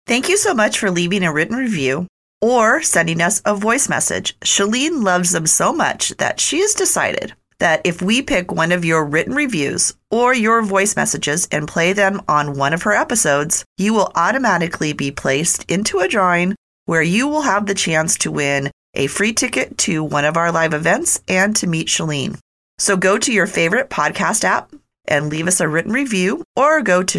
Thank you so much for leaving a written review or sending us a voice message. Shalene loves them so much that she has decided that if we pick one of your written reviews or your voice messages and play them on one of her episodes, you will automatically be placed into a drawing where you will have the chance to win a free ticket to one of our live events and to meet Shalene. So go to your favorite podcast app and leave us a written review, or go to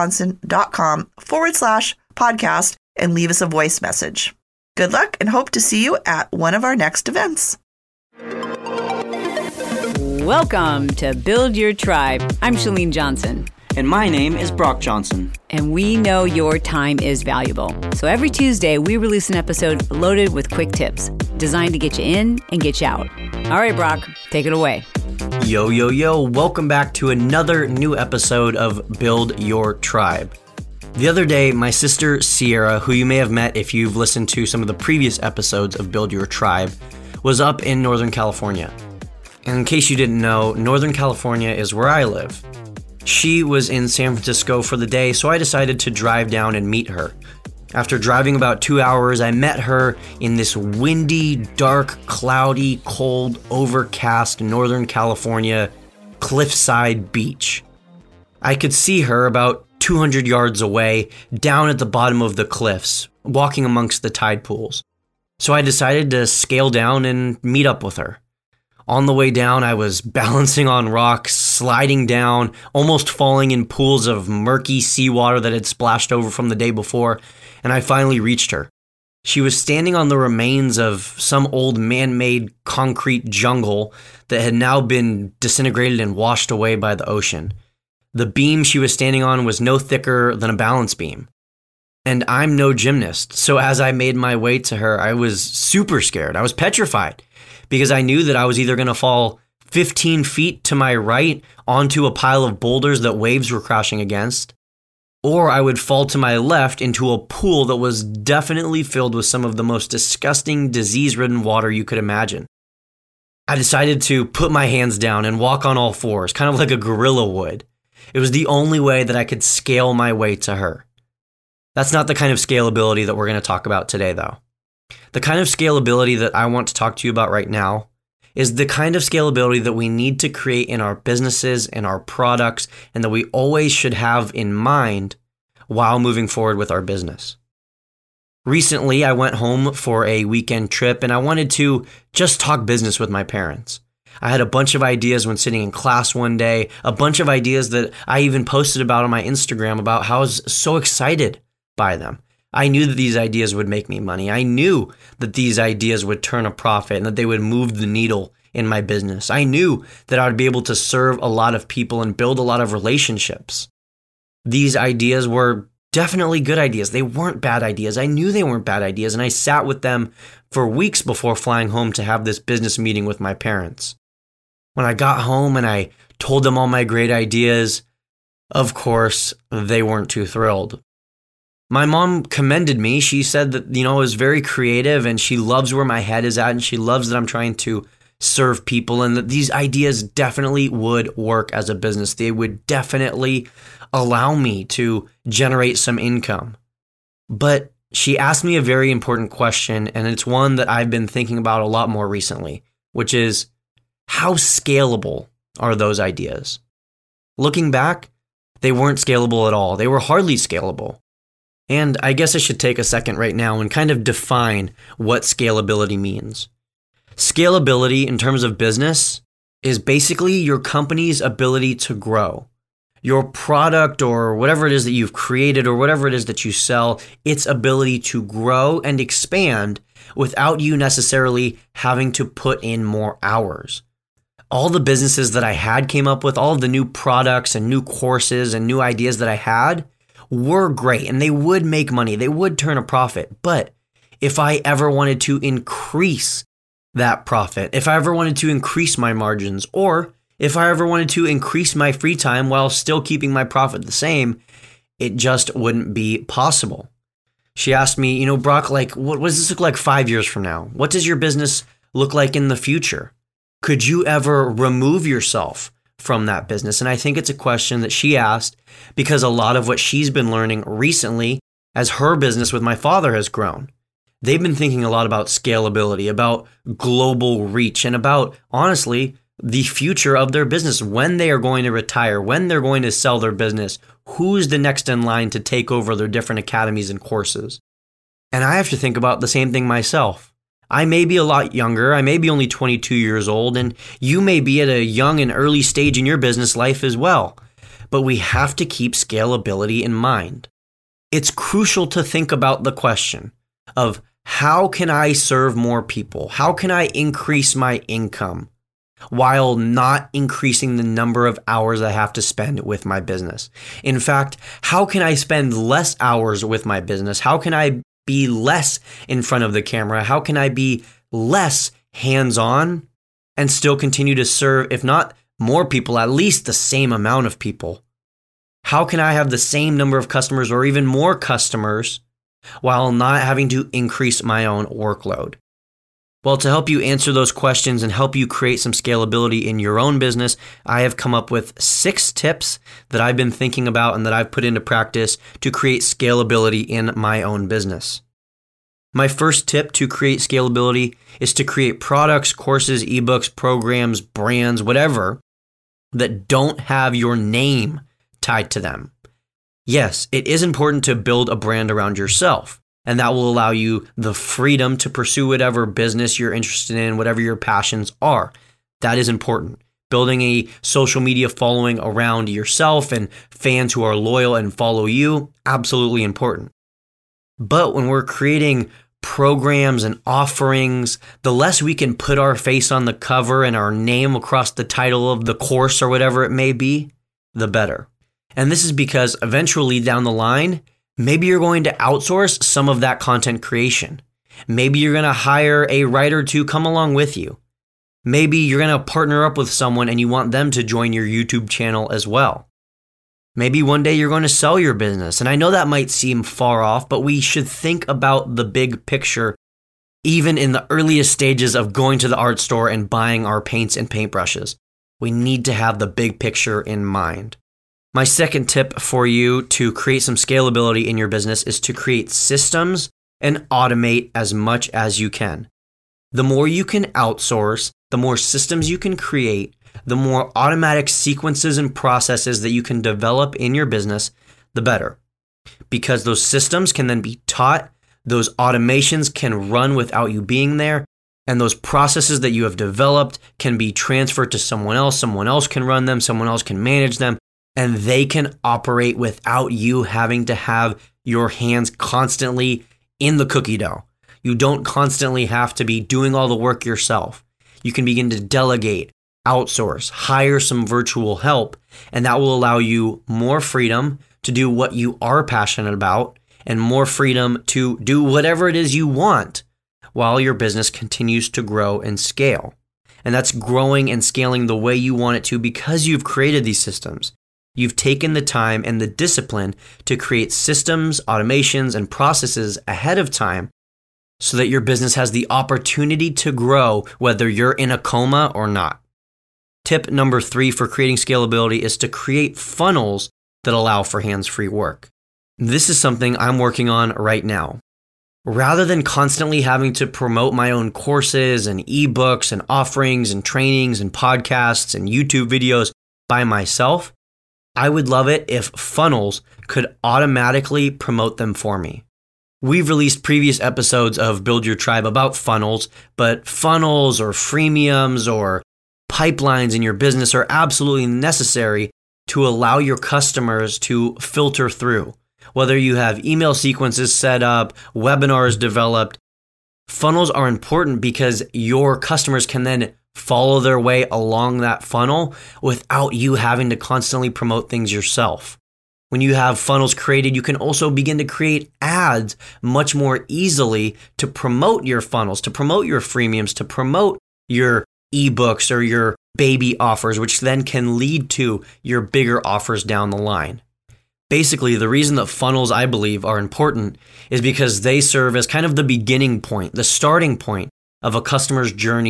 shalenejohnson.com/podcast and leave us a voice message. Good luck and hope to see you at one of our next events. Welcome to Build Your Tribe. I'm Chalene Johnson. And my name is Brock Johnson. And we know your time is valuable. So every Tuesday, we release an episode loaded with quick tips designed to get you in and get you out. All right, Brock, take it away. Yo, yo, yo. Welcome back to another new episode of Build Your Tribe. The other day, my sister Sierra, who you may have met if you've listened to some of the previous episodes of Build Your Tribe, was up in Northern California. And in case you didn't know, Northern California is where I live. She was in San Francisco for the day, so I decided to drive down and meet her. After driving about 2 hours, I met her in this windy, dark, cloudy, cold, overcast Northern California cliffside beach. I could see her about 200 yards away, down at the bottom of the cliffs, walking amongst the tide pools. So I decided to scale down and meet up with her. On the way down, I was balancing on rocks, sliding down, almost falling in pools of murky seawater that had splashed over from the day before, and I finally reached her. She was standing on the remains of some old man-made concrete jungle that had now been disintegrated and washed away by the ocean. The beam she was standing on was no thicker than a balance beam. And I'm no gymnast, so as I made my way to her, I was super scared. I was petrified, because I knew that I was either going to fall 15 feet to my right onto a pile of boulders that waves were crashing against, or I would fall to my left into a pool that was definitely filled with some of the most disgusting, disease-ridden water you could imagine. I decided to put my hands down and walk on all fours, kind of like a gorilla would. It was the only way that I could scale my way to her. That's not the kind of scalability that we're going to talk about today, though. The kind of scalability that I want to talk to you about right now is the kind of scalability that we need to create in our businesses and our products, and that we always should have in mind while moving forward with our business. Recently, I went home for a weekend trip, and I wanted to just talk business with my parents. I had a bunch of ideas when sitting in class one day, a bunch of ideas that I even posted about on my Instagram about how I was so excited by them. I knew that these ideas would make me money. I knew that these ideas would turn a profit and that they would move the needle in my business. I knew that I would be able to serve a lot of people and build a lot of relationships. These ideas were definitely good ideas. They weren't bad ideas. I knew they weren't bad ideas, and I sat with them for weeks before flying home to have this business meeting with my parents. When I got home and I told them all my great ideas, of course, they weren't too thrilled. My mom commended me. She said that, I was very creative, and she loves where my head is at, and she loves that I'm trying to serve people, and that these ideas definitely would work as a business. They would definitely allow me to generate some income. But she asked me a very important question, and it's one that I've been thinking about a lot more recently, which is, how scalable are those ideas? Looking back, they weren't scalable at all. They were hardly scalable. And I guess I should take a second right now and kind of define what scalability means. Scalability in terms of business is basically your company's ability to grow. Your product or whatever it is that you've created or whatever it is that you sell, its ability to grow and expand without you necessarily having to put in more hours. All the businesses that I had came up with, all of the new products and new courses and new ideas that I had were great, and they would make money. They would turn a profit. But if I ever wanted to increase that profit, if I ever wanted to increase my margins, or if I ever wanted to increase my free time while still keeping my profit the same, it just wouldn't be possible. She asked me, Brock, what does this look like 5 years from now? What does your business look like in the future? Could you ever remove yourself from that business? And I think it's a question that she asked because a lot of what she's been learning recently as her business with my father has grown. They've been thinking a lot about scalability, about global reach, and about, honestly, the future of their business, when they are going to retire, when they're going to sell their business, who's the next in line to take over their different academies and courses. And I have to think about the same thing myself. I may be a lot younger, I may be only 22 years old, and you may be at a young and early stage in your business life as well. But we have to keep scalability in mind. It's crucial to think about the question of how can I serve more people? How can I increase my income while not increasing the number of hours I have to spend with my business? In fact, how can I spend less hours with my business? How can I be less in front of the camera? How can I be less hands-on and still continue to serve, if not more people, at least the same amount of people? How can I have the same number of customers or even more customers while not having to increase my own workload? Well, to help you answer those questions and help you create some scalability in your own business, I have come up with 6 tips that I've been thinking about and that I've put into practice to create scalability in my own business. My first tip to create scalability is to create products, courses, ebooks, programs, brands, whatever, that don't have your name tied to them. Yes, it is important to build a brand around yourself, and that will allow you the freedom to pursue whatever business you're interested in, whatever your passions are. That is important. Building a social media following around yourself and fans who are loyal and follow you, absolutely important. But when we're creating programs and offerings, the less we can put our face on the cover and our name across the title of the course or whatever it may be, the better. And this is because eventually down the line, maybe you're going to outsource some of that content creation. Maybe you're going to hire a writer to come along with you. Maybe you're going to partner up with someone and you want them to join your YouTube channel as well. Maybe one day you're going to sell your business. And I know that might seem far off, but we should think about the big picture, even in the earliest stages of going to the art store and buying our paints and paintbrushes. We need to have the big picture in mind. My second tip for you to create some scalability in your business is to create systems and automate as much as you can. The more you can outsource, the more systems you can create, the more automatic sequences and processes that you can develop in your business, the better. Because those systems can then be taught, those automations can run without you being there, and those processes that you have developed can be transferred to someone else can run them, someone else can manage them, and they can operate without you having to have your hands constantly in the cookie dough. You don't constantly have to be doing all the work yourself. You can begin to delegate, outsource, hire some virtual help, and that will allow you more freedom to do what you are passionate about and more freedom to do whatever it is you want while your business continues to grow and scale. And that's growing and scaling the way you want it to because you've created these systems. You've taken the time and the discipline to create systems, automations, and processes ahead of time so that your business has the opportunity to grow whether you're in a coma or not. Tip number 3 for creating scalability is to create funnels that allow for hands-free work. This is something I'm working on right now. Rather than constantly having to promote my own courses and ebooks and offerings and trainings and podcasts and YouTube videos by myself, I would love it if funnels could automatically promote them for me. We've released previous episodes of Build Your Tribe about funnels, but funnels or freemiums or pipelines in your business are absolutely necessary to allow your customers to filter through. Whether you have email sequences set up, webinars developed, funnels are important because your customers can then follow their way along that funnel without you having to constantly promote things yourself. When you have funnels created, you can also begin to create ads much more easily to promote your funnels, to promote your freemiums, to promote your ebooks or your baby offers, which then can lead to your bigger offers down the line. Basically, the reason that funnels, I believe, are important is because they serve as kind of the beginning point, the starting point of a customer's journey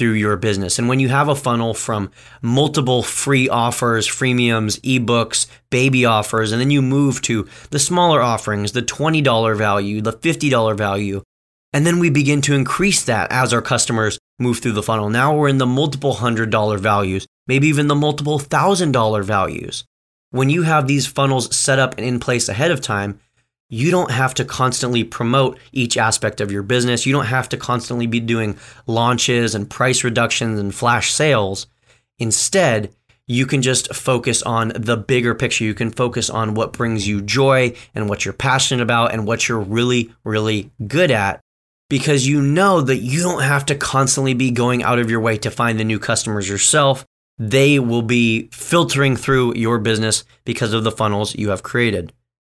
through your business. And when you have a funnel from multiple free offers, freemiums, ebooks, baby offers, and then you move to the smaller offerings, the $20 value, the $50 value, and then we begin to increase that as our customers move through the funnel. Now we're in the multiple $100 values, maybe even the multiple $1,000 values. When you have these funnels set up and in place ahead of time, you don't have to constantly promote each aspect of your business. You don't have to constantly be doing launches and price reductions and flash sales. Instead, you can just focus on the bigger picture. You can focus on what brings you joy and what you're passionate about and what you're really, really good at, because you know that you don't have to constantly be going out of your way to find the new customers yourself. They will be filtering through your business because of the funnels you have created.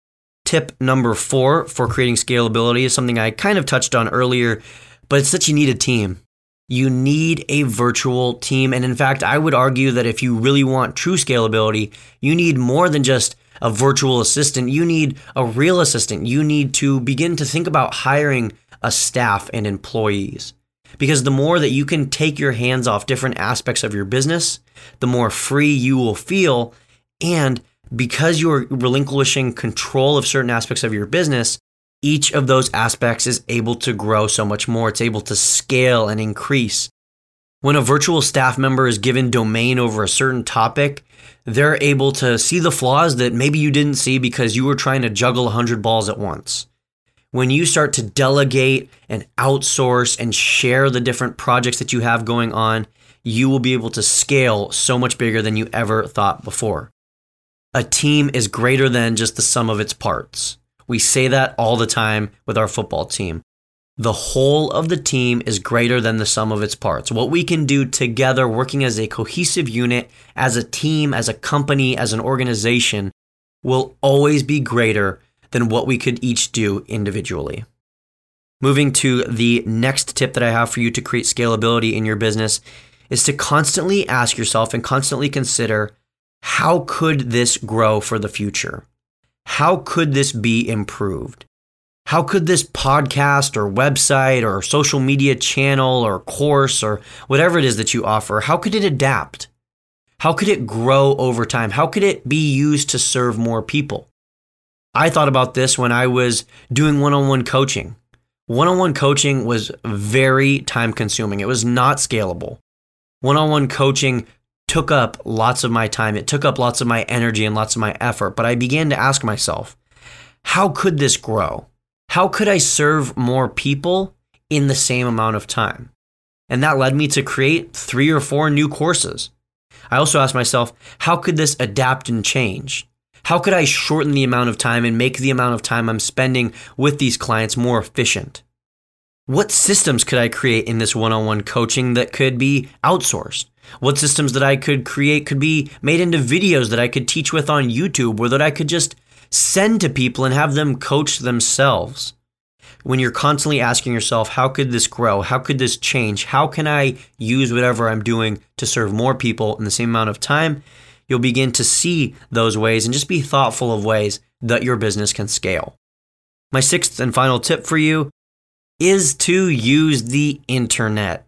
Tip number 4 for creating scalability is something I kind of touched on earlier, but it's that you need a team. You need a virtual team. And in fact, I would argue that if you really want true scalability, you need more than just a virtual assistant. You need a real assistant. You need to begin to think about hiring a staff and employees. Because the more that you can take your hands off different aspects of your business, the more free you will feel. And because you're relinquishing control of certain aspects of your business, each of those aspects is able to grow so much more. It's able to scale and increase. When a virtual staff member is given domain over a certain topic, they're able to see the flaws that maybe you didn't see because you were trying to juggle 100 balls at once. When you start to delegate and outsource and share the different projects that you have going on, you will be able to scale so much bigger than you ever thought before. A team is greater than just the sum of its parts. We say that all the time with our football team. The whole of the team is greater than the sum of its parts. What we can do together, working as a cohesive unit, as a team, as a company, as an organization, will always be greater than what we could each do individually. Moving to the next tip that I have for you to create scalability in your business is to constantly ask yourself and constantly consider, how could this grow for the future? How could this be improved? How could this podcast or website or social media channel or course or whatever it is that you offer, how could it adapt? How could it grow over time? How could it be used to serve more people? I thought about this when I was doing one-on-one coaching. One-on-one coaching was very time consuming. It was not scalable. One-on-one coaching took up lots of my time. It took up lots of my energy and lots of my effort. But I began to ask myself, how could this grow? How could I serve more people in the same amount of time? And that led me to create 3 or 4 new courses. I also asked myself, how could this adapt and change? How could I shorten the amount of time and make the amount of time I'm spending with these clients more efficient? What systems could I create in this one-on-one coaching that could be outsourced? What systems that I could create could be made into videos that I could teach with on YouTube, or that I could just send to people and have them coach themselves? When you're constantly asking yourself, how could this grow? How could this change? How can I use whatever I'm doing to serve more people in the same amount of time? You'll begin to see those ways and just be thoughtful of ways that your business can scale. My 6th and final tip for you is to use the internet.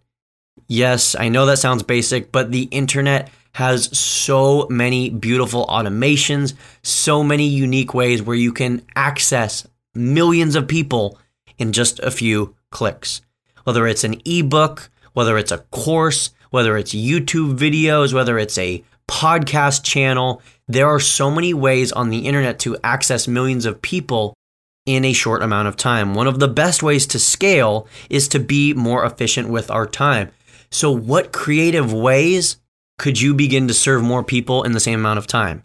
Yes, I know that sounds basic, but the internet has so many beautiful automations, so many unique ways where you can access millions of people in just a few clicks. Whether it's an ebook, whether it's a course, whether it's YouTube videos, whether it's a podcast channel, there are so many ways on the internet to access millions of people in a short amount of time. One of the best ways to scale is to be more efficient with our time. So what creative ways could you begin to serve more people in the same amount of time?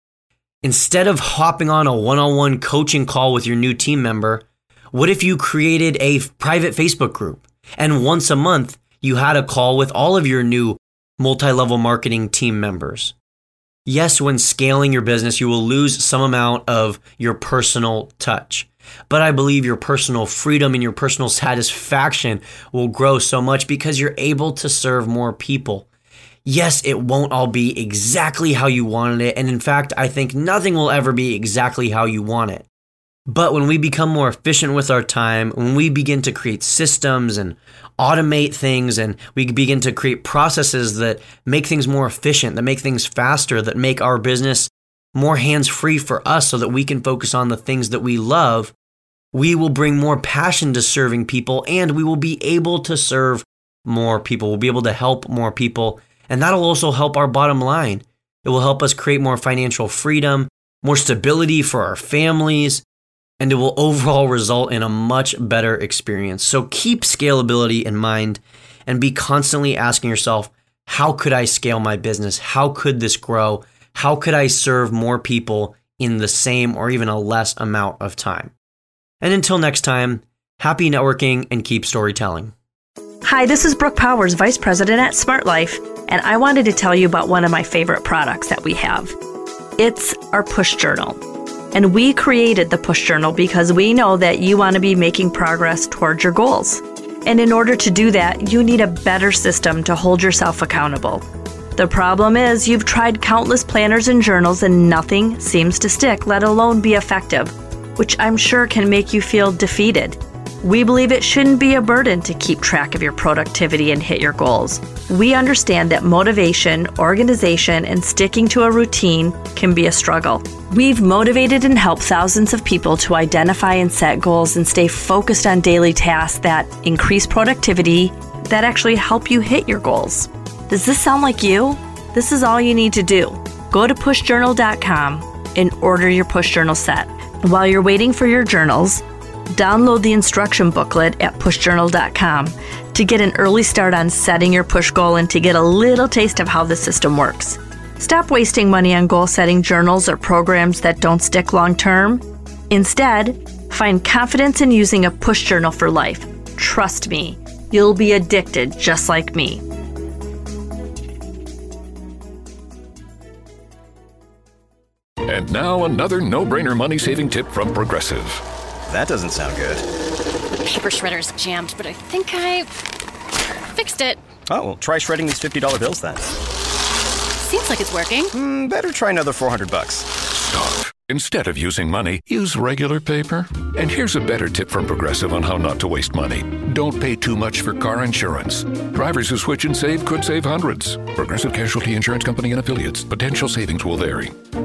Instead of hopping on a one-on-one coaching call with your new team member, what if you created a private Facebook group and once a month you had a call with all of your new multi-level marketing team members? Yes, when scaling your business, you will lose some amount of your personal touch. But I believe your personal freedom and your personal satisfaction will grow so much because you're able to serve more people. Yes, it won't all be exactly how you wanted it. And in fact, I think nothing will ever be exactly how you want it. But when we become more efficient with our time, when we begin to create systems and automate things, and we begin to create processes that make things more efficient, that make things faster, that make our business more hands-free for us so that we can focus on the things that we love, we will bring more passion to serving people, and we will be able to serve more people. We'll be able to help more people, and that'll also help our bottom line. It will help us create more financial freedom, more stability for our families, and it will overall result in a much better experience. So keep scalability in mind and be constantly asking yourself, how could I scale my business? How could this grow? How could I serve more people in the same or even a less amount of time? And until next time, happy networking and keep storytelling. Hi, this is Brooke Powers, Vice President at Smart Life, and I wanted to tell you about one of my favorite products that we have. It's our Push Journal. And we created the Push Journal because we know that you want to be making progress towards your goals. And in order to do that, you need a better system to hold yourself accountable. The problem is you've tried countless planners and journals and nothing seems to stick, let alone be effective, which I'm sure can make you feel defeated. We believe it shouldn't be a burden to keep track of your productivity and hit your goals. We understand that motivation, organization, and sticking to a routine can be a struggle. We've motivated and helped thousands of people to identify and set goals and stay focused on daily tasks that increase productivity, that actually help you hit your goals. Does this sound like you? This is all you need to do. Go to pushjournal.com and order your Push Journal set. While you're waiting for your journals, download the instruction booklet at pushjournal.com to get an early start on setting your push goal and to get a little taste of how the system works. Stop wasting money on goal-setting journals or programs that don't stick long-term. Instead, find confidence in using a push journal for life. Trust me, you'll be addicted just like me. And now another no-brainer money-saving tip from Progressive. That doesn't sound good. Paper shredder's jammed, but I think I fixed it. Oh, well, try shredding these $50 bills then. Seems like it's working. Better try another $400. Stop. Instead of using money, use regular paper. And here's a better tip from Progressive on how not to waste money. Don't pay too much for car insurance. Drivers who switch and save could save hundreds. Progressive Casualty Insurance Company and Affiliates. Potential savings will vary.